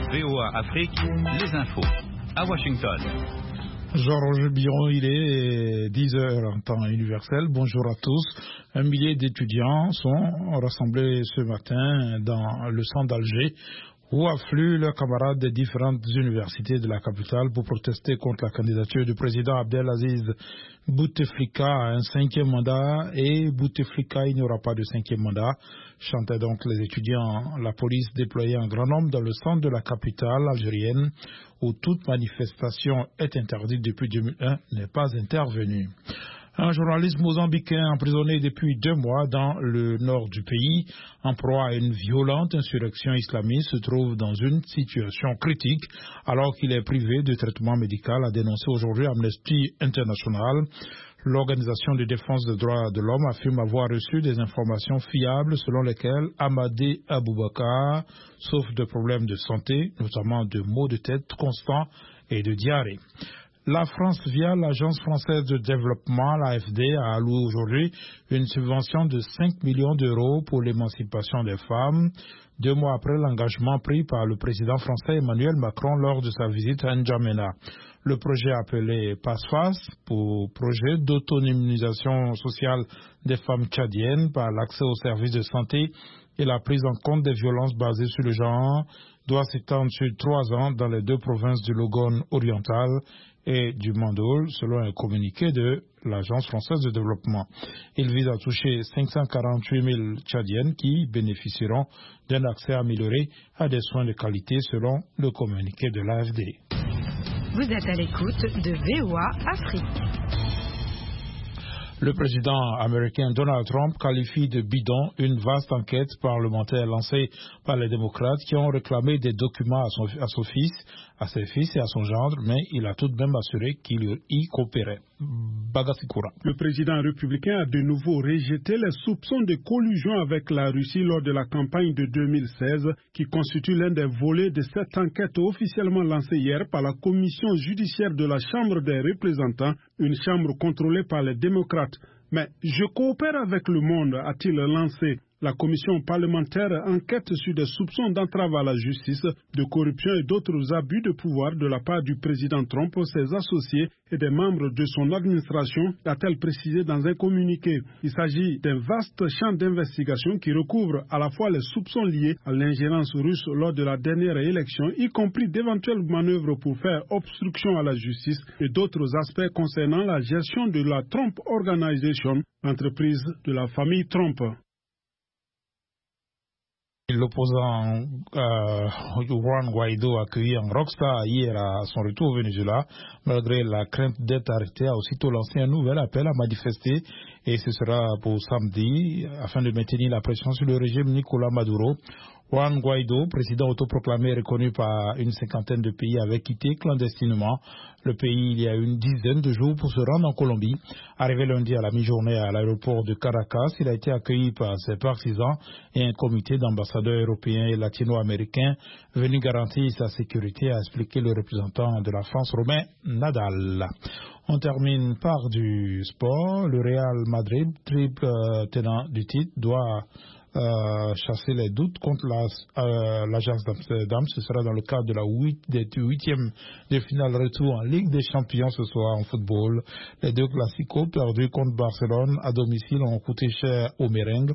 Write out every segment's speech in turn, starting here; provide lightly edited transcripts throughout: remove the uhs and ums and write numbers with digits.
VOA Afrique, les infos. À Washington. Jean-Roger Biron, il est 10h en temps universel. Bonjour à tous. Un millier d'étudiants sont rassemblés ce matin dans le centre d'Alger où affluent leurs camarades des différentes universités de la capitale pour protester contre la candidature du président Abdelaziz Bouteflika à un 5e mandat, et Bouteflika, il n'y aura pas de 5e mandat, chantaient donc les étudiants. La police déployée en grand nombre dans le centre de la capitale algérienne où toute manifestation est interdite depuis 2001 n'est pas intervenue. Un journaliste mozambicain emprisonné depuis 2 mois dans le nord du pays, en proie à une violente insurrection islamiste, se trouve dans une situation critique alors qu'il est privé de traitement médical, a dénoncé aujourd'hui Amnesty International. L'organisation de défense des droits de l'homme affirme avoir reçu des informations fiables selon lesquelles Amadé Aboubakar souffre de problèmes de santé, notamment de maux de tête constants et de diarrhée. La France, via l'Agence française de développement, l'AFD, a alloué aujourd'hui une subvention de 5 millions d'euros pour l'émancipation des femmes, 2 mois après l'engagement pris par le président français Emmanuel Macron lors de sa visite à N'Djamena. Le projet appelé PASFAS, pour projet d'autonomisation sociale des femmes tchadiennes par l'accès aux services de santé et la prise en compte des violences basées sur le genre, doit s'étendre sur 3 ans dans les 2 provinces du Logone oriental et du Mandoul, selon un communiqué de l'Agence française de développement. Il vise à toucher 548 000 Tchadiennes qui bénéficieront d'un accès amélioré à des soins de qualité, selon le communiqué de l'AFD. Vous êtes à l'écoute de VOA Afrique. Le président américain Donald Trump qualifie de bidon une vaste enquête parlementaire lancée par les démocrates qui ont réclamé des documents à ses fils et à son gendre, mais il a tout de même assuré qu'il y coopérait. Bagasikura. Le président républicain a de nouveau rejeté les soupçons de collusion avec la Russie lors de la campagne de 2016, qui constitue l'un des volets de cette enquête officiellement lancée hier par la commission judiciaire de la Chambre des représentants, une chambre contrôlée par les démocrates. Mais je coopère avec le monde, a-t-il lancé. La commission parlementaire enquête sur des soupçons d'entrave à la justice, de corruption et d'autres abus de pouvoir de la part du président Trump, ses associés et des membres de son administration, a-t-elle précisé dans un communiqué. Il s'agit d'un vaste champ d'investigation qui recouvre à la fois les soupçons liés à l'ingérence russe lors de la dernière élection, y compris d'éventuelles manœuvres pour faire obstruction à la justice, et d'autres aspects concernant la gestion de la Trump Organization, entreprise de la famille Trump. L'opposant Juan Guaido, accueilli en rockstar hier à son retour au Venezuela, malgré la crainte d'être arrêté, a aussitôt lancé un nouvel appel à manifester, et ce sera pour samedi, afin de maintenir la pression sur le régime Nicolás Maduro. Juan Guaido, président autoproclamé reconnu par une 50aine de pays, avait quitté clandestinement le pays il y a une dizaine de jours pour se rendre en Colombie. Arrivé lundi à la mi-journée à l'aéroport de Caracas, il a été accueilli par ses partisans et un comité d'ambassadeurs européens et latino-américains venus garantir sa sécurité, a expliqué le représentant de la France, Romain Nadal. On termine par du sport. Le Real Madrid, triple tenant du titre, doit chasser les doutes contre l'Ajax d'Amsterdam. Ce sera dans le cadre de la 8e de finale retour en Ligue des Champions ce soir en football. Les 2 classicos perdus contre Barcelone à domicile ont coûté cher aux merengues.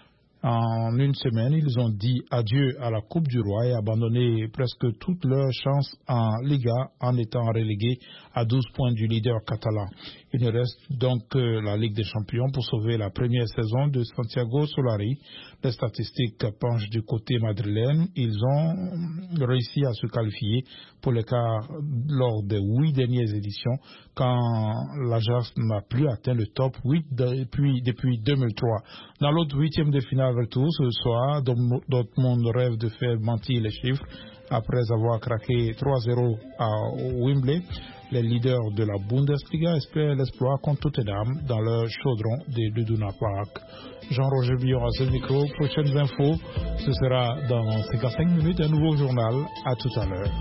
En une semaine, ils ont dit adieu à la Coupe du Roi et abandonné presque toutes leurs chances en Liga en étant relégués à 12 points du leader catalan. Il ne reste donc que la Ligue des Champions pour sauver la première saison de Santiago Solari. Les statistiques penchent du côté madrilène. Ils ont réussi à se qualifier pour l'écart lors des 8 dernières éditions, quand l'Ajax n'a plus atteint le top 8 depuis 2003. Dans l'autre 8e de finale retour ce soir, Dortmund rêve de faire mentir les chiffres après avoir craqué 3-0 à Wembley. Les leaders de la Bundesliga espèrent l'exploit contre Tottenham dans leur chaudron de Luduna Park. Jean-Roger Biron à ce micro. Prochaines infos, ce sera dans 55 minutes, un nouveau journal. À tout à l'heure.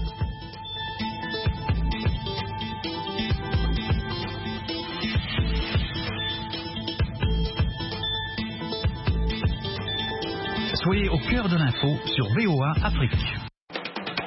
Soyez au cœur de l'info sur VOA Afrique.